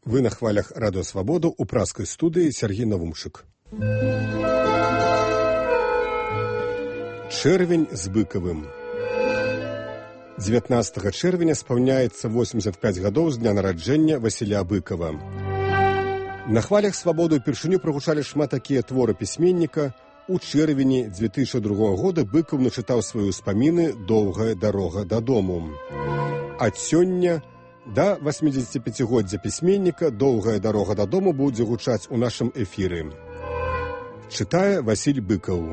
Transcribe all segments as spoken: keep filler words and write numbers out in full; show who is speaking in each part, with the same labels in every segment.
Speaker 1: Вы на хвалях Радио Свободу у праскай студыі Сергей Навумшык. Чэрвень з быкавым. дзевятнаццатага чэрвеня спаўняецца восемьдесят пять гадоў з дня нараджэння Васіля Быкава. На хвалях Свабоды ўпершыню прагучалі шмат такія творы пісьменніка. У чэрвені две тысячи другога года Быкаў начытаў свае ўспаміны «Доўгая дарога дадому». Ад сёння да восьмидесятипятигоддзя пісьменніка «Доўгая дарога дадому» будзе гучаць у нашым эфіры. Чытае Васіль Быкаў.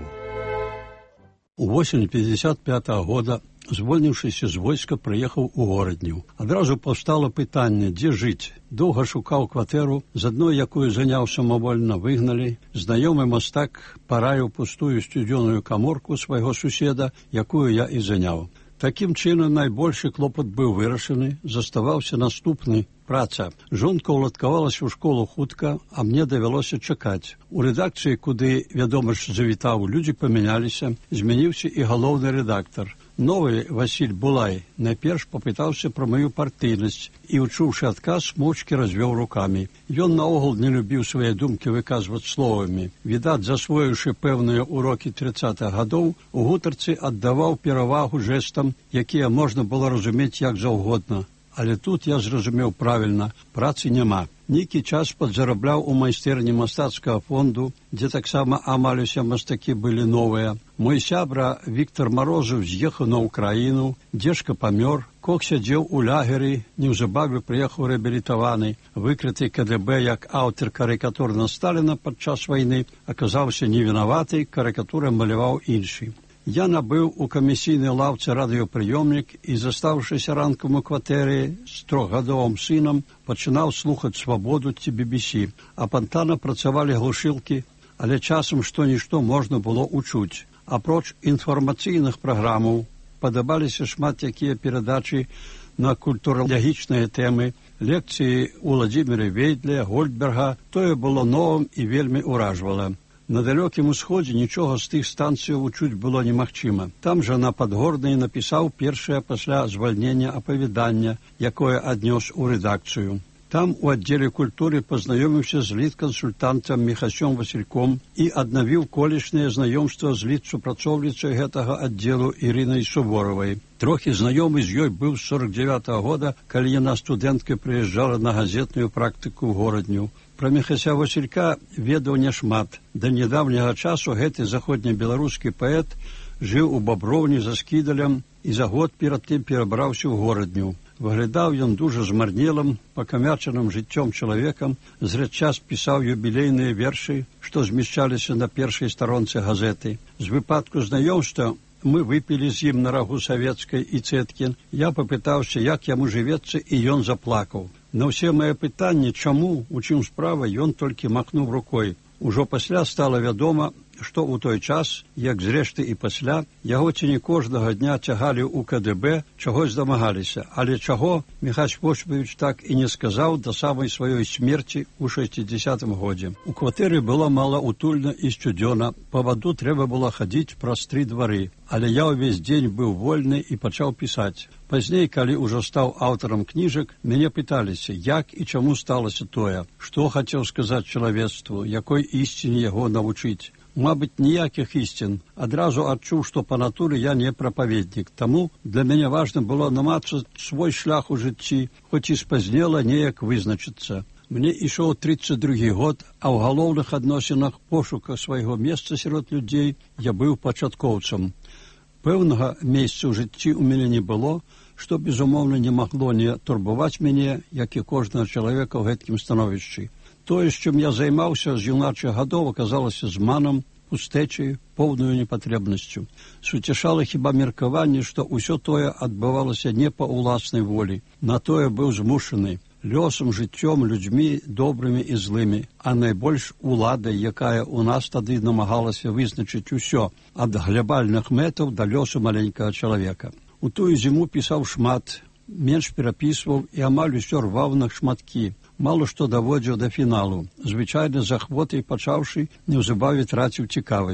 Speaker 2: У восень пятьдесят пятого года, звольніўшыся з войска, прыехаў у горадню. Адразу паўстала пытанне, дзе жыць. Доўга шукаў кватэру, з адной, якую заняў самавольна, выгналі. Знаёмы мастак параіў пустую сцюдзёную каморку свайго суседа, якую я і заняў. Такім чынам найбольшы клопат быў вырашаны, заставаўся наступны – праца. Жонка ўладкавалася ў школу хутка, а мне давялося чакаць. У рэдакцыі, куды, вядома ж, завітаў, людзі памяняліся, змяніўся і галоўны рэдактар. Новы Васіль Булай найперш папытаўся пра маю партыйнасць і, учуўшы адказ, моўчкі развёў рукамі. Ён наогул не любіў свае думкі выказваць словамі. Відаць, засвоіўшы пэўныя урокі тридцатых гадоў, у гутарцы аддаваў перавагу жэстам, якія можна было разумець як заўгодна. Але тут я зразумеў правільна, працы няма. Нейкі час падзарабляў у майстэрні мастацкага фонду, дзе таксама амаль усе мастакі былі новыя. Мой сябра Віктор Марозаў з'ехаў на Ўкраіну, дзежка памёр, кок сядзеў у лягеры, неўзабаве прыехаў рэабілітаваны, выкрыты ка дэ бэ як аўтар карыкатур на Сталіна падчас вайны, аказаўся невінаваты, карыкатуры маляваў іншы. Я набыў у камісійнай лаўцы радыёпрыёмнік і, застаўшыся ранкам у кватэры з трохгадовым сынам, пачынаў слухаць Свабоду ці би би сі. Апантана працавалі глушылкі, але часам што-нішто можна было ўчуць. Апроч інфармацыйных праграмаў падабаліся шмат якія перадачы на культуралагічныя тэмы, лекцыі Уладзіміра Вейдля, Гольдберга. Тое было новым і вельмі ўражвала. На далёкім усходзе нічога з тых станцыяў учуць было немагчыма. Там жа на Падгорнай напісаў першае пасля звальнення апавяданне, якое аднёс у рэдакцыю. Там у аддзеле культуры пазнаёміўся з літ-кансультантам Міхасём Васільком і аднавіў колішняе знаёмства з літ-супрацоўніцай гэтага аддзелу Ірынай Суворавай. Трохі знаёмы з ёй быў з сорок девятого года, калі яна студэнткай прыязджала на газетную практыку ў горадню. Пра Міхася Васілька ведаў няшмат. Да нядаўняга часу гэты заходнебеларускі паэт жыў у Баброўні за Скідалем і за год перад тым перабраўся ў горадню. Выглядаў ён дужа змарнелым, пакамячаным жыццём чалавекам, зрэдчас пісаў юбілейныя вершы, што змяшчаліся на першай старонцы газеты. З выпадку знаёмства мы выпілі з ім на рагу савецкай і цэткін. Я папытаўся, як яму жывецца, і ён заплакаў. На ўсе мае пытанні, чаму, у чым справа, ён толькі махнуў рукой. Ужо пасля стала вядома, што ў той час, як зрэшты і пасля, яго ці не кожнага дня цягалі ў ка дэ бэ, чагось дамагаліся. Але чаго, Міхась Пошпавіч так і не сказаў да самай сваёй смерці ў шэсцідзесятым годзе. У кватэры было малаутульна і сцюдзёна, па ваду трэба было хадзіць праз тры двары. Але я ўвесь дзень быў вольны і пачаў пісаць. Пазней, калі ўжо стаў аўтарам кніжак, мяне пыталіся, як і чаму сталася тое, што хацеў сказаць чалавецтву, якой ісціне яго навучыць. Мабыць, ніякіх ісцін. Адразу адчуў, што па натуры я не прапаведнік. Таму для мяне важна было намацаць свой шлях у жыцці, хоць і спазнела неяк вызначыцца. Мне ішоў тридцать другі год, а ў галоўных адносінах пошука свайго месца сярод людзей я быў пачаткоўцам. Пэўнага месца ў жыцці ў мяне не было, што, безумоўна, не магло не турбаваць мяне, як і кожнага чалавека ў гэткім становішчы. Тое, з чым я займаўся з юначых гадоў, аказалася зманам, пустэчай, поўнаю непатрэбнасцю. Суцешала хіба меркаванне, што ўсё тое адбывалася не па ўласнай волі. На тое быў змушаны. Лёсам, жыццём, людзьмі добрымі і злымі, а найбольш уладай, якая ў нас тады намагалася вызначыць усё, ад глябальных мэтаў да лёсу маленькага чалавека. У тую зіму пісаў шмат, менш перапісваў і амаль усё рваў на шматкі. Мало што даводзіў да фіналу. Звычайна з ахвотай пачаўшы, неўзабаве траціў цікавасць.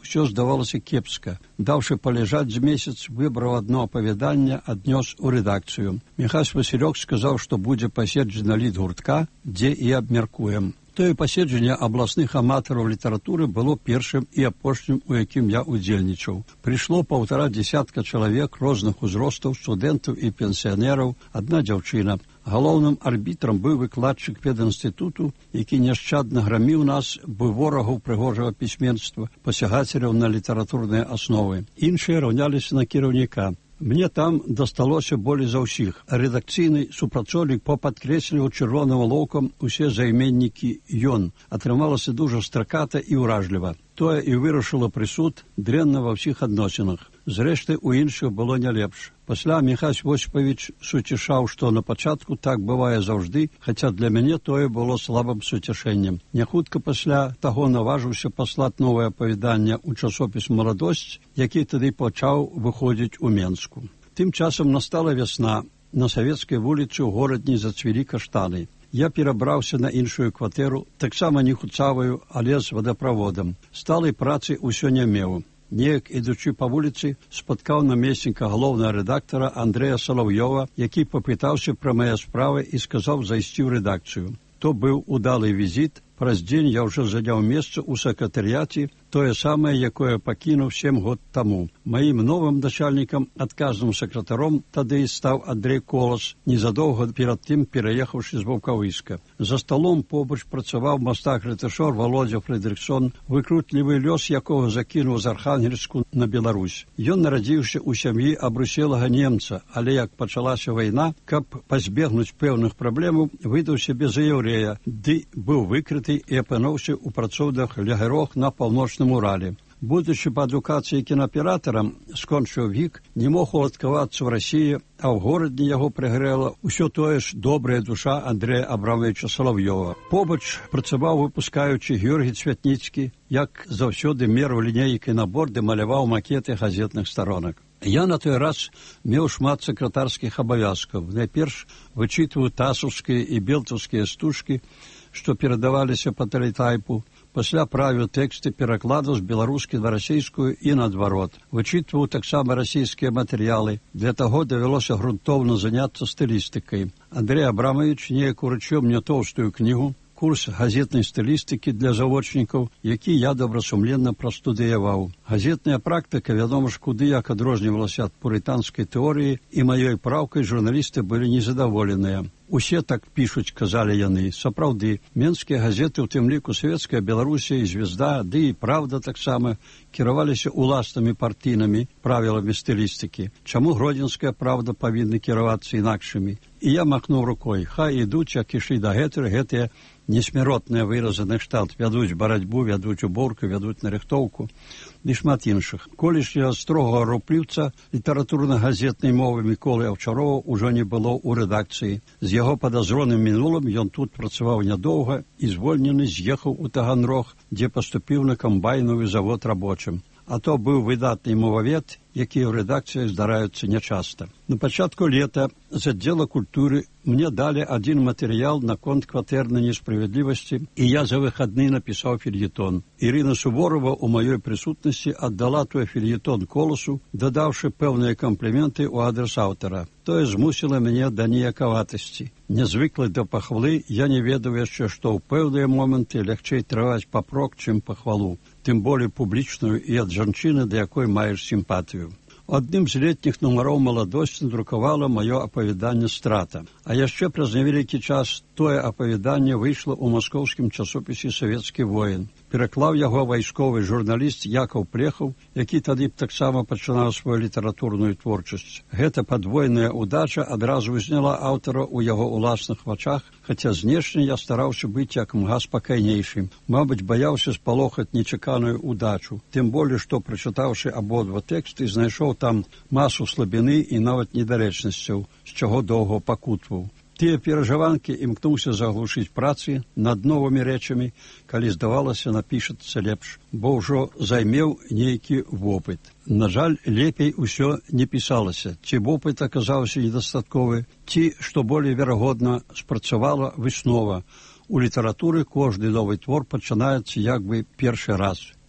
Speaker 2: усё здавалася кепска. Даўшы паляжаць з месяц, выбраў адно апавяданне, аднёс у рэдакцыю. Міхась Васілёк сказаў, што будзе паседжана літгуртка, дзе і абмяркуем. Тое паседжанне абласных аматараў літаратуры было першым і апошнім, у якім я удзельнічаў. Прыйшло паўтара дзесятка чалавек розных узростаў, студэнтаў і пенсіянераў, адна дзяўчына. Галоўным арбітрам быў выкладчык педінстытуту, які няшчадна граміў нас, быў ворагаў прыгожага пісьменства, пасягацеляў на літаратурныя асновы. Іншыя раўняліся на кіраўніка. Мне там дасталося болей за ўсіх. Рэдакцыйны супрацоўнік попадкрэсліваў чырвоным алоўкам усе займеннікі «ён». Атрымалася дужа страката і ўражліва. Тое і вырашыла прысуд дрэнна ва ўсіх адносінах. Зрэшты, у іншых было не лепш. Пасля Міхась Восіпавіч суцішаў, што на пачатку так бывае заўжды, хаця для мяне тое было слабым суцяшэннем. Няхутка пасля таго наважыўся паслаць новае апавяданне ў часопіс «Маладосць», які тады пачаў выходзіць у Менску. Тым часам настала вясна. На Савецкай вуліцы ў горадні зацвілі каштаны. Я перабраўся на іншую кватэру, таксама не хуцаваю, але з вадаправодам. Сталай працы ўсё не меў. Неяк, ідучы па вуліцы, спаткаў намесніка галоўнага рэдактара Андрэя Салаўёва, які папытаўся пра мае справы і сказаў зайсці ў рэдакцыю. То быў удалы візіт. Праз дзень я ўжо заняў месца ў сакратарыяце, тое самае, якое пакінуў сем год таму. Маім новым начальнікам, адказным сакратаром, тады стаў Андрэй Колас, незадоўга перад тым пераехаўшы з Ваўкавыска. За сталом побач працаваў мастак-рэжысёр Володя Фрэдрыксон, выкрутлівы лёс якога закінуў з Архангельску на Беларусь. Ён нарадзіўся ў сям'і абруселага немца, але як пачалася вайна, каб пазбегнуць пэўных праблемаў, выдаў сябе за яўрэя, ды быў выкрыты і апынуўся ў працоўных лагерах на паўночным Урале. Будучы па адукацыі кінааператарам, скончыў вік, не мог уладкавацца ў Расіі, а ў горадні яго прыгрэла ўсё тое ж добрая душа Андрэя Абрамавіча Салаўёва. Побач працаваў выпускаючы Георгій Цвятніцкі, як заўсёды мераў лінейкай на борды, маляваў макеты газетных старонак. Я на той раз меў шмат сакратарскіх абавязкаў. Найперш вычытваў тасаўскія і белтаўскія стужкі, што перадаваліся па тэлетайпу, пасля правіў тэксты перакладаў з беларускай на расійскую і наадварот. Вычытваў таксама расійскія матэрыялы. Для таго давялося грунтоўна заняцца стылістыкай. Андрэй Абрамавіч неяк уручыў мне тоўстую кнігу, курс газетнай стылістыкі для завочнікаў, які я добрасумленна прастудыяваў. Газетная практыка, вядома ж, куды як адрознівалася ад пурытанскай тэорыі, і маёй праўкай журналісты былі незадаволеныя. Усе так пішуць, казалі яны. Сапраўды, менскія газеты, у тым ліку Савецкая Беларусія і Звезда, ды і Правда таксама, кіраваліся уласнымі партійнымі правіламі стылістыкі. Чаму Гродзенская Правда павінна кіравацца інакшымі? І я махнуў рукой. Хай ідуць, як ішлі дагэтуль, гэтыя несмяротныя выразы на кшталт. Вядуць барацьбу, вядуць уборку, вядуць нарыхтоўку і шмат іншых. Колішняга строгага рупліўца літаратурна-газетнай мовы Міколы Аўчарова ўжо не было ў рэдакцыі. З яго падазроным мінулым ён тут працаваў нядоўга і звольнены з'ехаў у Таганрог, дзе паступіў на камбайновы завод рабочым. А то быў выдатны мовавед, якія ў рэдакцыі здараюцца нячаста. На пачатку лета з аддзела культуры мне далі адзін матэрыял наконт кватэрнай несправядлівасці, і я за выхадны напісаў фельетон. Ірына Суворова ў маёй прысутнасці аддала той фельетон Коласу, дадаўшы пэўныя кампліменты ў адрас аўтара. Тое змусіла мяне да ніякаватасці. Нязвыклы да пахвалы, я не ведаў яшчэ, што ў пэўныя моманты лягчэй трываць папрок, чым пахвалу, тым болей публічную і ад жанчыны, да якой маеш сімпатыю. Адным з летніх нумароў «Маладосць» надрукавала маё апавяданне «Страта». А яшчэ праз невялікі час тое апавяданне выйшла ў маскоўскім часопісе «Савецкі воін». Пераклаў яго вайсковы журналіст Якаў Плехаў, які тады таксама пачынаў сваю літаратурную творчасць. Гэта падвойная ўдача адразу ўзняла аўтара ў яго ўласных вачах, хаця знешне я стараўся быць як мга спакайнейшым. Мабыць, баяўся спалохаць нечаканую ўдачу. Тым болей, што, прачытаўшы абодва тэксты, знайшоў там масу слабіны і нават недарэчнасцяў, з чаго доўга пакутваў. Тыя перажыванкі імкнуўся заглушыць працы над новымі рэчамі, калі, здавалася, напішацца лепш, бо ўжо займеў нейкі вопыт. На жаль, лепей усё не пісалася. Ці вопыт аказаўся недастатковы, ці, што болей верагодна, спрацавала выснова. У літаратуры кожны новы твор пачынаецца як бы першы раз.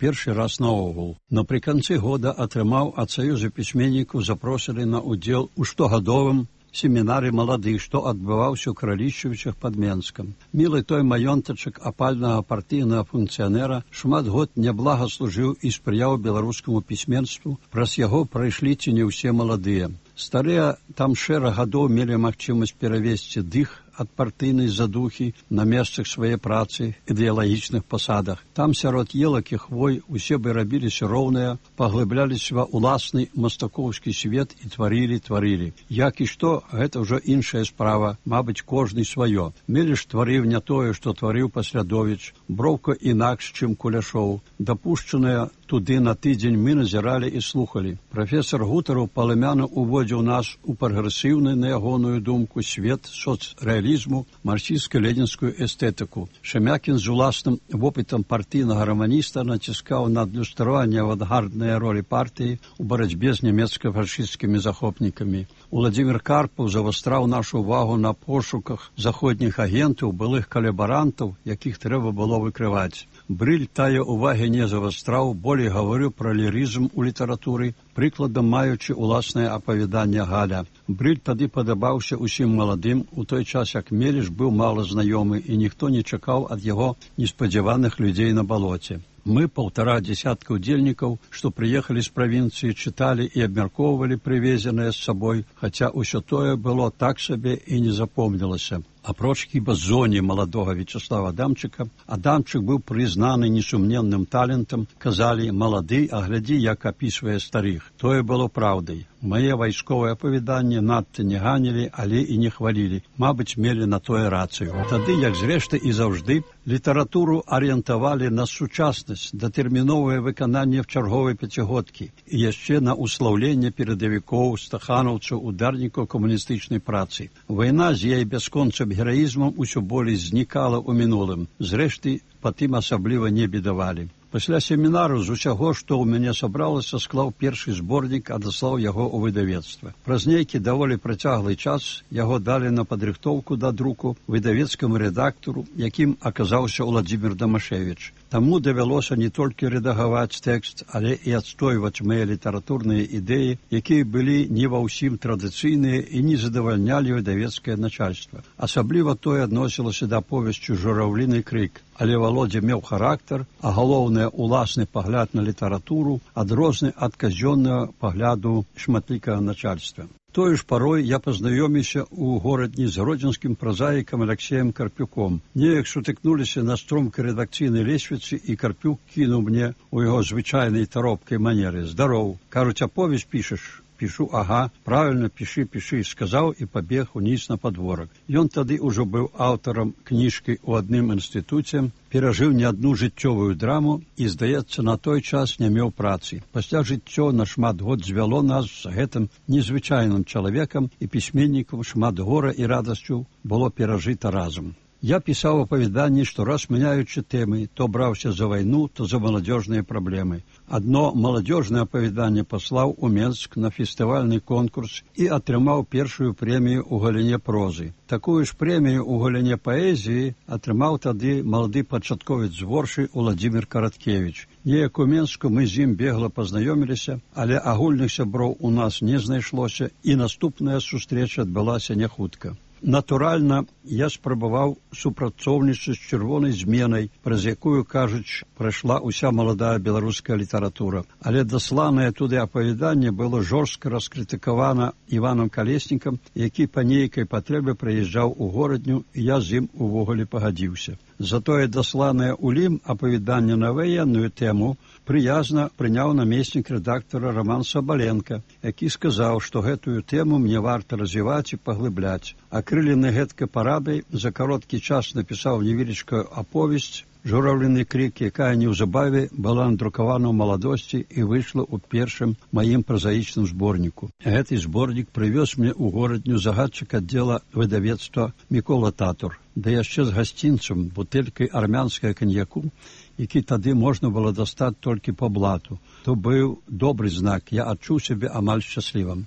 Speaker 2: першы раз наогул. Напрыканцы года атрымаў ад Саюза пісьменнікаў запрошаны на ўдзел у штогадовым семінары маладых, што адбываўся ў Кралішчовічах пад Менскам. Мілы той маёнтачак апальнага партыйнага функцыянера шмат год няблага служыў і спрыяў беларускаму пісьменству, праз яго прайшлі ці не ўсе маладыя. Старыя там шэраг гадоў мелі магчымасць перавесці дых ад партыйнай задухі на месцах свае працы, ідэалагічных пасадах. Там сярод елак і хвой усе бы рабіліся роўныя, паглыбляліся ва ўласны мастакоўскі свет і тварілі, тварілі. Як і што, гэта ўжо іншая справа, мабыць, кожны сваё. Меліш тварыў не тое, што тварыў Паслядовіч, Броўка інакш, чым Куляшоў. Дапушчаныя туды на тыдзень мы назіралі і слухалі. Прафесор Гутараў палымяна уводзіў нас у прагрэсіўны, на ягоную думку, свет соцрэалізму, марксістска-ленінскую эстэтыку. Шамякін з уласным вопытам партыйнага раманіста націскаў на адлюстраванне авангарднай ролі партыі у барацьбе з нямецка-фашысцкімі захопнікамі. Уладзімір Карпаў завастраў нашу увагу на пошуках заходніх агентаў, былых калабарантаў, якіх трэба было выкрываць. Брыль тая увагі не завастраў, болей гаварыў пра лірызм у літаратуры, прыкладам маючы уласнае апавяданне Галя. Брыль тады падабаўся усім маладым, у той час як Меліш быў мала знаёмы і ніхто не чакаў ад яго неспадзяваных людзей на балоце. Мы, паўтара дзесятка удзельнікаў, што прыехалі з правінцыі, чыталі і абмяркоўвалі прывезенае з сабой, хаця ўсё тое было так сабе і не запомнілася. Апроч хіба зоне маладога Вячаслава Адамчыка, Адамчык быў прызнаны несумненным талентам, казалі, малады, а глядзі, як апісвае старых. Тое было праўдай. Мае вайсковыя апавяданні надта не ганілі, але і не хвалілі. Мабыць, мелі на тое рацыю. Тады, як зрэшты і заўжды, літаратуру арыентавалі на сучаснасць, датэрміновае выкананне в чарговай пяцігодкі і яшчэ на услаўленне перадавікоў, стаханаўцаў, ударнікаў камуністычнай працы. Вайна з яе бясконцым гераізмам усё болей знікала ў мінулым. Зрэшты, па тым асабліва не бедавалі. Пасля семінару з усяго, што ў мяне сабралася, склаў першы зборнік, адаслаў яго ў выдавецтва. Праз нейкі даволі працяглы час яго далі на падрыхтоўку да друку выдавецкаму рэдактару, якім аказаўся Уладзімір Дамашевіч. Таму давялося не толькі рэдагаваць тэкст, але і адстойваць мае літаратурныя ідэі, якія былі не ва ўсім традыцыйныя і не задавальнялі выдавецкае начальства. Асабліва тое адносілася да аповесцю «Жураўліны крык». Але Володя меў характар, а галоўнае уласны пагляд на літаратуру адрозны ад казённага пагляду шматлікага начальства. Тое ж парой я пазнаёміўся ў горадні з гродзенскім празаікам Алексеем Карпюком. Неяк сутыкнуліся на стромкай рэдакцыйнай лесвіцы, і Карпюк кінуў мне ў яго звычайнай таропкай манеры: «Здароў, кажуць, аповесць пішаш?» Пішу, ага, правильно, піші, піші, сказаў і пабег уніз на падворак. Ён тады ўжо быў аўтарам кніжкі ў адным інстытуце, перажыў не адну жыццёвую драму і, здаецца, на той час не меў працы. Пасля жыццё на шмат год звяло нас з гэтым незвычайным чалавекам, і пісьменнікам шмат гора і радасцю было перажыта разам. Я пісаў апавяданні, штораз мяняючы тэмы, то браўся за вайну, то за маладзёжныя праблемы. Адно маладзёжнае апавяданне паслаў у Менск на фестывальны конкурс і атрымаў першую прэмію ў галіне прозы. Такую ж прэмію ў галіне паэзіі атрымаў тады малады пачатковец з Воршы Уладзімір Караткевіч. Неяк у Менску мы з ім бегла пазнаёміліся, але агульных сяброў у нас не знайшлося, і наступная сустрэча адбылася не хутка. Натуральна, я спрабаваў супрацоўнічаць з чырвонай зменай, праз якую, кажуць, прайшла ўся маладая беларуская літаратура. Але дасланае туды апавяданне было жорстка раскрытыкавана Іванам Калеснікам, які па нейкай патрэбе прыязджаў у горадню, і я з ім увогуле пагадзіўся. Затое дасланае ў Лім апавяданне на ваенную тэму прыязна прыняў намеснік рэдактара Роман Сабаленко, які сказаў, што гэтую тэму мне варта развіваць і паглыбляць. Акрылены гэткай парадай за кароткі час напісаў невелічкую аповесць «Жураўліны крык», якая неўзабаве была надрукавана ў маладосці і выйшла ў першым маім празаічным зборніку. Гэты зборнік прывёз мне ў горадню загадчык аддзела выдавецтва Мікола Татур, да яшчэ з гасцінцам, бутэлькай армянскага каньяку, які тады можна было дастаць толькі па блату. То быў добры знак, я адчуў сябе амаль шчаслівым.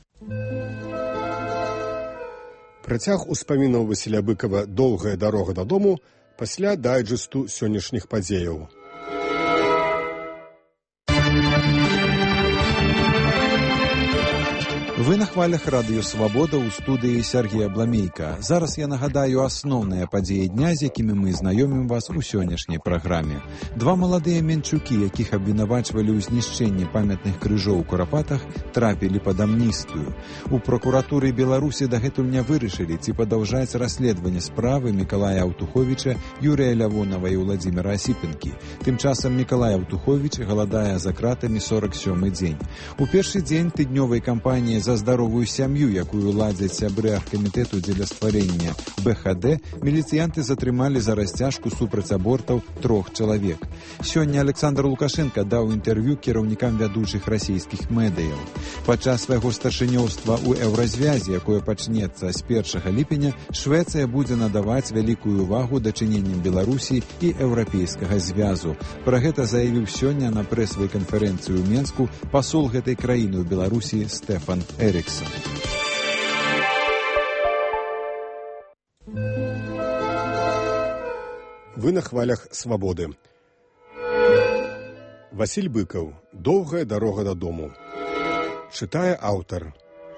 Speaker 1: Працяг успамінаў Васіля Быкава «Доўгая дарога дадому» пасля дайджэсту сённяшніх падзеяў.
Speaker 3: Вы на хвалях радыё «Свабода» ў студыі Сергея Бламейка. Зараз я нагадаю асноўныя падзеі дня, з якімі мы знаёмім вас у сённяшняй праграме. Два маладыя менчукі, якіх абвінавачвалі ў знішчэнні памятных крыжоў у Курапатах, трапілі пад амністыю. У прокуратуры Беларусі дагэтуль не вырашылі, ці падаўжаць расследаванне справы Мікалая Аўтуховіча, Юрыя Лявонава і Владзіміра Асіпенкі. Тым часам Мікалай Аўтуховіч галадае за кратамі сорак сёмы дзень. У першы дзень тыднёвай кампаніі за здаровую сям'ю, якую ладзяць сябры аргкамітэту дзеля стварэння бэ ха дэ, міліцыянты затрымалі за расцяжку супраць абортаў трох чалавек. Сёння Александр Лукашенко даў інтэрв'ю кіраўнікам вядучых расійскіх медыяў. Падчас свайго старшынёўства ў еўразвязе, якое пачнецца з першага ліпеня, Швецыя будзе надаваць вялікую увагу дачыненням Беларусі і еўрапейскага звязу. Пра гэта заявіў сёння на прэсавай канферэнцыі ў Менску пасол гэтай краіны ў Беларусі Стэфан Эриксон.
Speaker 1: Вы на хвалях «Свабоды». Васіль Быкаў. «Доўгая дарога дадому». Чытае аўтар.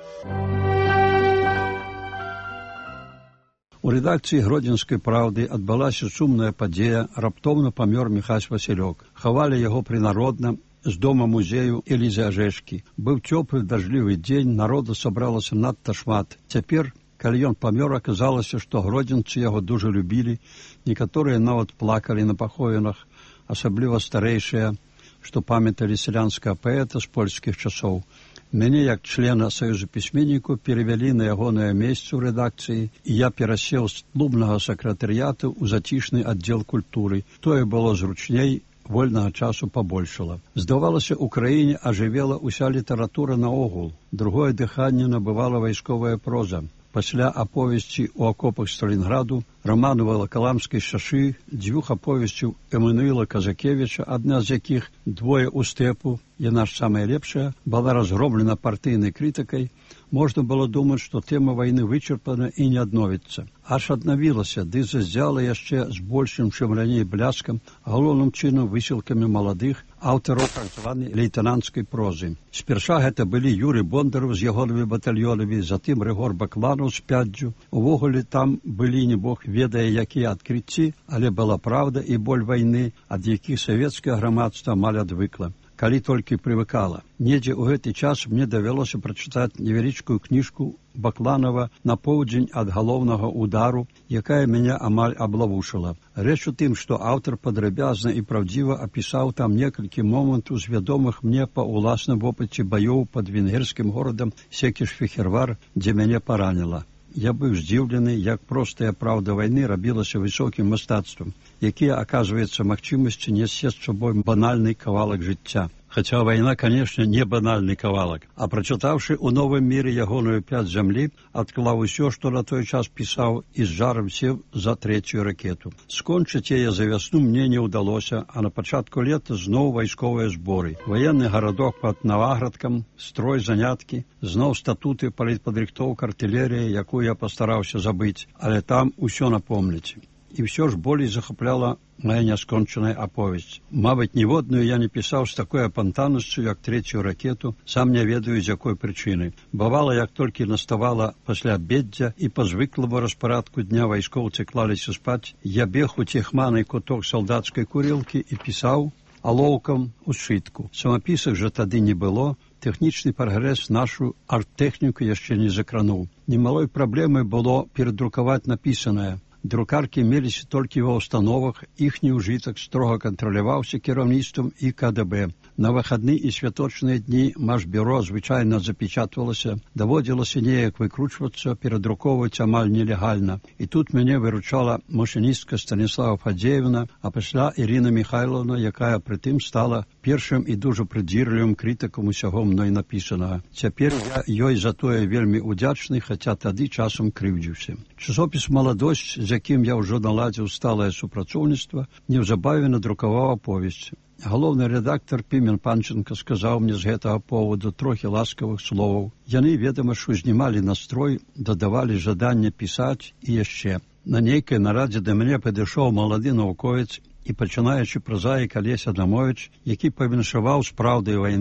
Speaker 2: У рэдакцыі Гродзенскай «Праўды» адбылася сумная падзея. Раптоўна памёр Міхась Васілёк. Хавалі яго прынародна з дома музею Элізы Ажэшкі. Быў цёплы дажджлівы дзень, народу сабралася надта шмат. Цяпер, калі ён памёр, аказалася, што гродзенцы яго дужа любілі. Некаторыя нават плакалі на паховінах, асабліва старэйшыя, што памяталі сялянскага паэта з польскіх часоў. Мяне, як члена Саюзу пісьменнікаў, перавялі на ягонае месца ў рэдакцыі, і я перасеў з клубнага сакратарыяту ў зацішны аддзел культуры. Тое было зручней, вольнага часу пабольшала. Здавалася, у краіне ажывела ўся літаратура наогул. Другое дыханне набывала вайсковая проза. Пасля аповесці ў акопах Сталінграду, раману Валакаламскай шашы, дзвюх аповесцяў Эммануіла Казакевіча, адна з якіх «Двое ў стэпу», яна ж самая лепшая, была разгромлена партыйнай крытыкай, можна было думаць, што тэма вайны вычарпана і не адновіцца. Аж аднавілася, ды заззяла яшчэ з большым, чым раней бляскам, галоўным чынам высілкамі маладых аўтараў так званай лейтэнанцкай прозы. Спярша гэта былі Юрый Бондараў з ягонымі батальёнамі, затым Рыгор Бакланаў з пяддзю. Увогуле там былі не бог ведае якія адкрыцці, але была праўда і боль вайны, ад якіх савецкае грамадства амаль адвыкла. Калі толькі прывыкала. Недзе ў гэты час мне давялося прачытаць невялічкую кніжку Бакланова «На поўдзень ад галоўнага удару», якая мяне амаль аблавушыла. Рэч у тым, што аўтар падрабязна і праўдзіва апісаў там некалькі момантаў з вядомых мне па ўласным вопыце баёў пад венгерскім горадам Секіш-Фехервар, дзе мяне параніла. Я быў здзіўлены, як простая праўда вайны рабілася высокім мастацтвам, якія, аказваецца, магчымасці несці з сабой банальны кавалак жыцця. Хаця вайна, канешне, не банальны кавалак. А прачытаўшы ў новым міры ягоную пяць зямлі, адклаў усё, што на той час пісаў, і з жарам сеў за трэцюю ракету. Скончыць яе за вясну мне не ўдалося, а на пачатку лета зноў вайсковыя зборы. Ваенны гарадок пад Наваградкам, строй заняткі, зноў статуты, палітпадрыхтоўка, артылерія, якую я пастараўся забыць, але там усё напомніць. І ўсё ж болей захапляла моя няскончаная аповесць. Мабыць, ніводную я не пісаў з такой апантанасцю, як трэцюю ракету, сам не ведаю, з якой прычыны. Бывала, як толькі наставала пасля абеддзя і па звыклому распарадку дня вайскоўцы клаліся спаць, я бег у цехманы куток салдацкай курілкі і пісаў алоўкам у сшытку. Самапісак жа тады не было, тэхнічны прагрэс нашу арт-тэхніку яшчэ не закрануў. Немалой праблемай было перадрукаваць напісанае. Друкаркі меліся толькі ва ўстановах, іхні ўжытак строга кантраляваўся кіраўніцтвам і ка дэ бэ. На выхадны і святочныя дні Машбюро звычайна запечатвалася, даводзілася неяк выкручвацца, перадрукоўваць амаль нелегальна. І тут мяне выручала машыністка Станіслава Фадзеевна, а пасля Ірына Михайловна, якая прытым стала першым і дужа прыдзірлівым крытыкам усяго мной напісанага. Цяпер я ёй за тое вельмі удзячны, хаця тады часам крыўдзіўся. Часопіс «Маладосць», з якім я ўжо наладзіў сталае супрацоўніцтва, неўзабаве надрукаваў аповесць. Галоўны рэдактар Пімен Панченка сказаў мне з гэтага поводу трохі ласкавых словаў. Яны, ведама ж, узнімалі настрой, дадавалі жаданне пісаць і яшчэ. На нейкай нарадзе да мяне падышоў малады навуковец і пачынаючы празаік Алесь Адамовіч, які павіншаваў з праўдай вайны,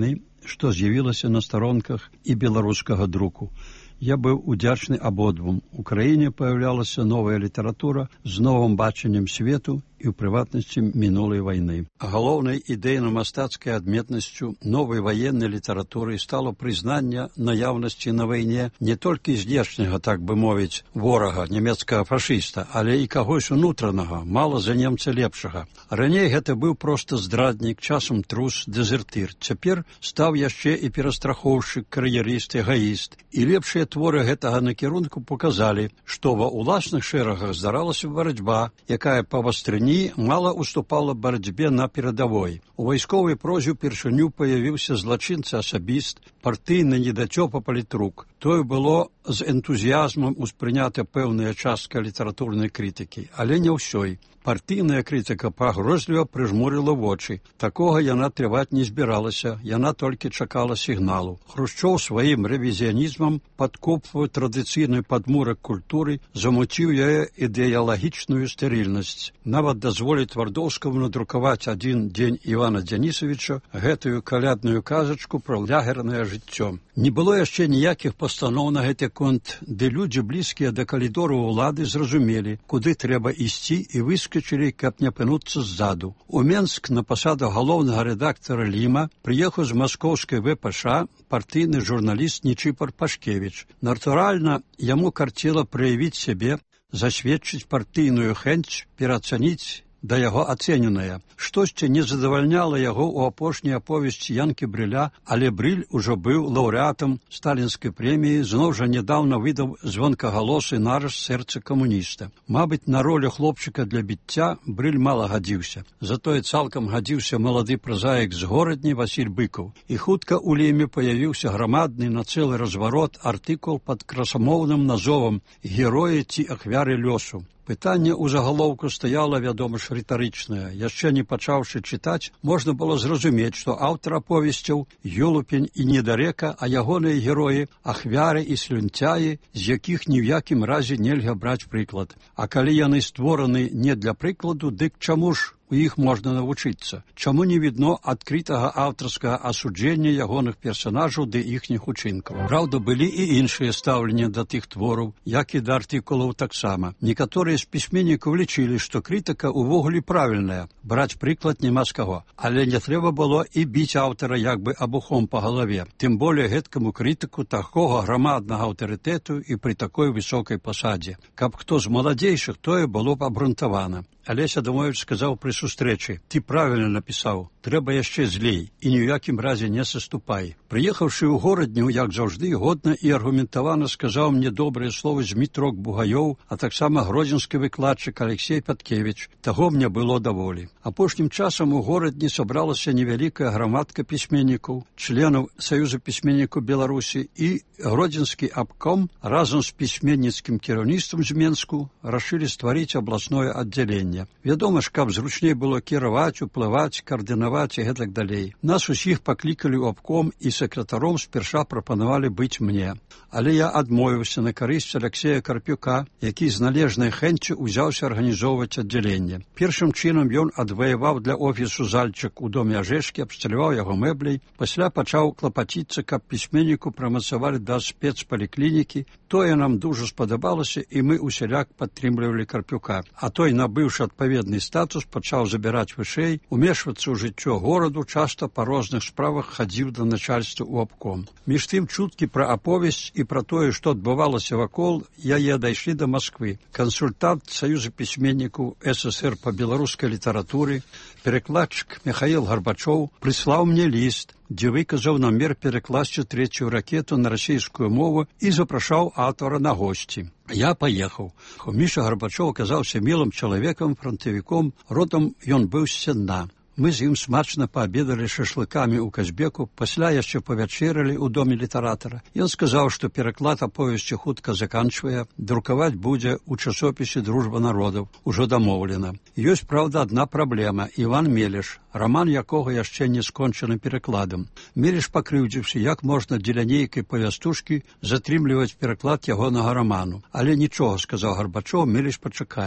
Speaker 2: што з'явілася на старонках і беларускага друку. Я быў удзячны абодвум. У краіне паяўлялася новая літаратура з новым бачаннем свету і ў прыватнасці мінулай вайны. А галоўнай ідэйна-мастацкай адметнасцю новай ваеннай літаратуры стало прызнанне наяўнасці на вайне не толькі знешняга, так бы мовіць, ворага, нямецкага фашыста, але і кагось унутранага, мала за немца лепшага. Раней гэта быў проста здраднік, часам трус, дэзертыр. Цяпер стаў яшчэ і перастрахоўшчык, кар'ерыст, эгаіст. І лепшыя творы гэтага накірунку показалі, што ва ўласных шэрагах здаралася барацьба, якая па вастрыні мала уступала барацьбе на перадавой. У вайсковай прозе ўпершыню паявіўся злачынца асабіст, партыйны недацёпа палітрук. Тое было з энтузіязмам успрынята пэўная частка літаратурнай крытыкі, але не ўсёй. Партыйная крытыка пагрозліва прыжмурыла вочы. Такога яна трываць не збіралася, яна толькі чакала сігналу. Хрушчоў сваім рэвізіянізмам падкопваў традыцыйны падмурак культуры, замуціў яе ідэалагічную стэрыльнасць. Нават дазволіць Твардоўскаму надрукаваць адзін дзень Івана Дзянісавіча гэтую калядную казачку пра лягернае жыццё. Не было яшчэ ніякіх пастаноў на гэты конт, ды людзі, блізкія да калідору ўлады, зразумелі, куды трэба ісці, і выскачылі, каб не апынуцца ззаду. У Менск на пасаду галоўнага рэдактара Ліма прыехаў з маскоўскай вэ пэ ша партыйны журналіст Нічыпар Пашкевіч. Натуральна, яму карцела праявіць сябе, засведчыць партыйную хэнць, пераацаніць да яго ацэненае. Штосьці не задавальняла яго ў апошняй аповесці Янкі Брыля, але Брыль ужо быў лаўрэатам сталінскай прэміі, зноў жа нядаўна выдаў звонкагалосы нарыс сэрца камуніста. Мабыць, на ролю хлопчыка для біцця Брыль мала гадзіўся. Затое цалкам гадзіўся малады празаік з горадні Васіль Быкаў. І хутка ў Ліме паявіўся грамадны на цэлы разварот артыкул пад красамоўным назовам «Героі ці ахвяры лёсу». Пытанне ў загалоўку стаяла, вядома ж, рытарычнае. Яшчэ не пачаўшы чытаць, можна было зразумець, што аўтар аповесцяў Ёлупень і Недарека, а ягоныя героі – ахвяры і слюнцяі, з якіх ні ў якім разе нельга браць прыклад. А калі яны створаны не для прыкладу, дык чаму ж у іх можна навучыцца? Чаму не відно адкрытага аўтарскага асуджэння ягоных персанажаў ды іхніх учынкаў? Праўда, былі і іншыя стаўленні да тых твораў, як і да артыкулаў таксама. Некаторыя з пісьменнікаў лічылі, што крытыка ўвогуле правільная, браць прыклад няма з каго. Але не трэба было і біць аўтара як бы абухом па галаве. Тым болей гэткаму крытыку такога грамаднага аўтарытэту і пры такой высокай пасадзе. Каб хто з маладзейшых, тое было б абрунтавана. Алеся Адамович сказаў пры сустрэчы: «Ты правільна напісаў, трэба яшчэ злей і ні ў якім разе не саступай». Прыехаўшы ў горадню, як заўжды, годна і аргументавана сказаў мне добрыя словы Змітрок Бугаёў, а таксама гродзенскі выкладчык Алексей Паткевіч. Таго мне было даволі. Апошнім часам у горадні сабралася невялікая грамадка пісьменнікаў, членаў Саюза пісьменнікаў Беларусі, і гродзенскі абком разам з пісьменніцкім кіраўніцтвам з Менску рашылі стварыць абласное аддзяленне. Вядома ж, каб зручней было кіраваць, уплываць, каардынаваць і гэтак далей. Нас усіх паклікалі ў абком і сакратаром спярша прапанавалі быць мне. Але я адмовіўся на карысць Алексея Карпюка, які з належнай хэнццю ўзяўся арганізоўваць аддзяленне. Першым чынам ён адваяваў для офісу зальчык у доме Ажэшкі, абсталяваў яго мэбляй, пасля пачаў клапаціцца, каб пісьменніку прамацавалі да спецпаліклінікі. Тое нам дужа спадабалася, і мы усяляк падтрымлівалі Карпюка. А той, набыўшы адпаведны статус, пачаў забіраць вышэй, умешвацца ў жыццё гораду, часта па розных справах хадзіў да начальства ў абком. Між тым чуткі пра аповесць і пра тое, што адбывалася вакол, яе дайшлі да Масквы. Кансультант Саюза пісьменнікаў эс эс ер па беларускай літаратуры, перакладчык Михаил Гарбачоў прыслаў мне ліст, дзе выказаў намер перакласці трэцюю ракету на расійскую мову і запрашаў аўтара на госці. Я паехаў. Міша Гарбачоў аказаўся мілым чалавекам, фронтавіком, родам ён быў з Сенна. Мы з ім смачна паабедалі шашлыкамі ў Казбеку, пасля яшчэ павячэралі ў доме літаратара. Ён сказаў, што пераклад аповесці хутка заканчвае, друкаваць будзе ў часопісе «Дружба народаў», ужо дамоўлена. Ёсць, праўда, адна праблема – Іван Мелеш, раман якога яшчэ не скончаны перакладам. Мелеш пакрыўдзіўся, як можна дзеля нейкай павястушкі затрымліваць пераклад ягонага раману. Але нічога, сказаў Гарбачоў, Мелеш пачакае.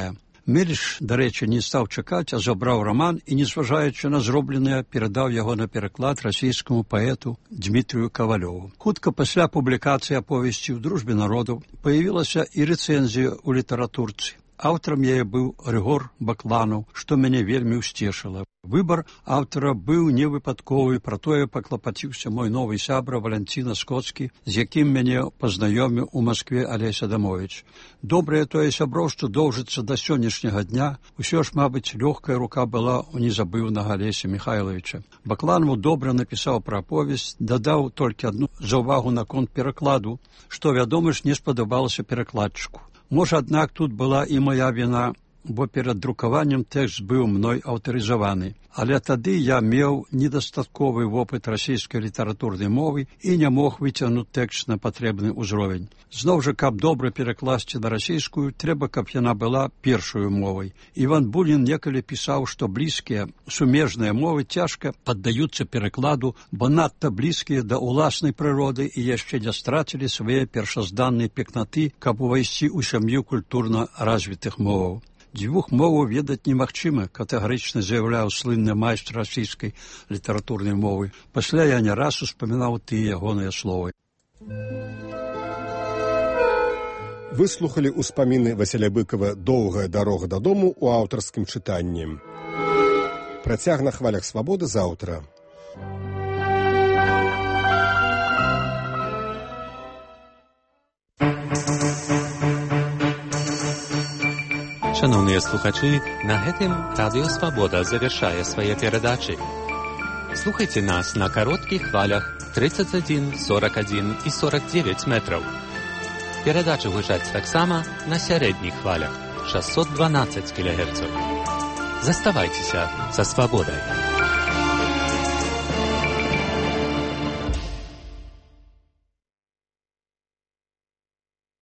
Speaker 2: Меліш, дарэчы, не стаў чакаць, а забраў раман і, незважаючы на зробленае, перадаў яго на пераклад расійскаму паэту Дмітрію Кавалёву. Хутка пасля публікацыі аповесці ў дружбе народаў паявілася і рэцэнзія ў літаратурцы. Аўтарам яе быў Рыгор Бакланаў, што мяне вельмі ўсцешыла. Выбар аўтара быў невыпадковы, пра тое паклапаціўся мой новы сябра Валянціна Скоцкі, з якім мяне пазнаёміў у Маскве Алесь Адамовіч. Добрае тое сяброўства доўжыцца да сённяшняга дня. Усё ж, мабыць, лёгкая рука была у незабыўнага Алеся Михайловича. Бакланаў добра напісаў пра аповесць, дадаў толькі адну заўвагу наконт перакладу, што, вядома ж, не спадабалася перакладчыку. Можа, аднак, тут была і моя віна, бо перад друкаваннем тэкст быў мной аўтарызаваны. Але тады я меў недастатковы вопыт расійскай літаратурнай мовы і не мог выцягнуць тэкст на патрэбны ўзровень. Зноў жа, каб добра перакласці на расійскую, трэба, каб яна была першую мовай. Іван Бунін некалі пісаў, што блізкія сумежныя мовы цяжка паддаюцца перакладу, бо надта блізкія да ўласнай прыроды і яшчэ не страцілі свае першазданныя пекнаты, каб увайсці ў сям'ю культурна развітых моваў. Дзвюх моваў ведаць немагчыма, катэгарычна заяўляў слынны майстар расійскай літаратурнай мовы. Пасля я не раз успамінаў тыя ягоныя словы.
Speaker 1: Выслухалі ўспаміны Васіля Быкава «Доўгая дарога дадому» у аўтарскім чытанні. Працяг на хвалях свабоды заўтра.
Speaker 4: Шановныя слухачы, на гэтым Радыё Свабода завяршае свае перадачы. Слухайце нас на кароткіх хвалях тридцать один, сорок один і сорок девять метраў. Перадачы гучаць таксама на сярэдніх хвалях шестьсот двенадцать кілогерцаў. Заставайцеся са свабодай.